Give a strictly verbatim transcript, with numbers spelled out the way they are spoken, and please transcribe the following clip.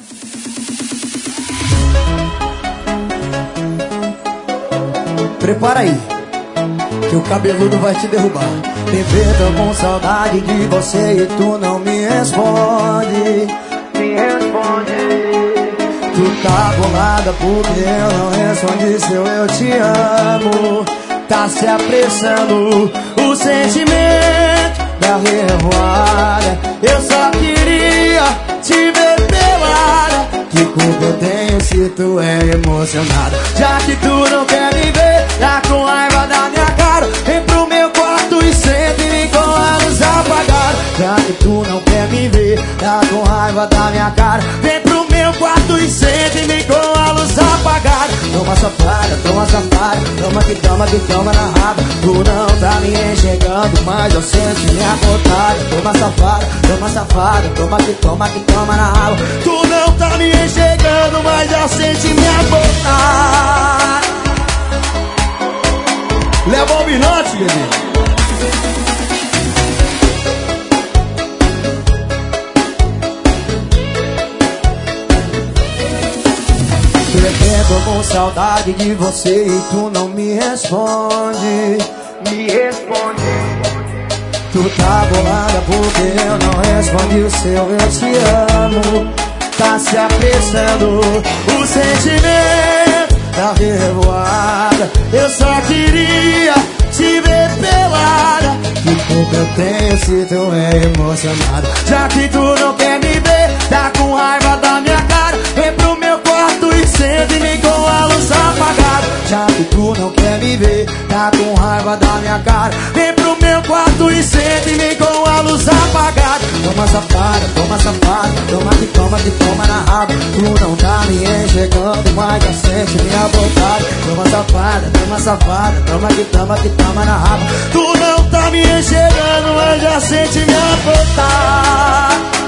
Prepara aí, que o cabeludo vai te derrubar. Bebê, tô com saudade de você e tu não me responde. Me responde. Tu tá bolada porque eu não respondi seu eu te amo. Tá se apressando o sentimento da revoada. Eu só queria te ver pelada. Que culpa eu tenho se tu é emocionada? Já que tu não quer me ver, tá com raiva da minha cara, vem pro meu quarto e sente-me com a luz apagada. Já que tu não quer me ver, tá com raiva da minha cara, vem pro meu quarto e sente-me com a luz apagada. Toma safada, toma safada, toma que toma que toma na raba. Tu não tá me enxergando, mas eu sinto minha vontade. Toma safada, toma safada, toma que toma que toma na raba. Tu não tá me enxergando, mas eu sinto minha vontade. Leva o bilhete, bebê. Bebê, tô com saudade de você e tu não me responde. Me responde. Tu tá bolada porque eu não respondi o seu eu te amo. Tá se apressando o sentimento da revoada. Eu só queria te ver pelada. Que culpa eu tenho se tu é emocionada? Já que tu não quer me ver, tá com raiva da minha cara, vem pro meu quarto e sente-me com a luz apagada. Já que tu não quer me ver, tá com raiva da minha cara, vem pro meu quarto e sente-me com a luz apagada. Toma safada, toma safada, toma que toma que toma na raba. Tu não tá me enxergando, mas já sente minha vontade. Toma safada, toma safada, toma que toma que toma na raba. Tu não tá me enxergando, mas já sente minha vontade.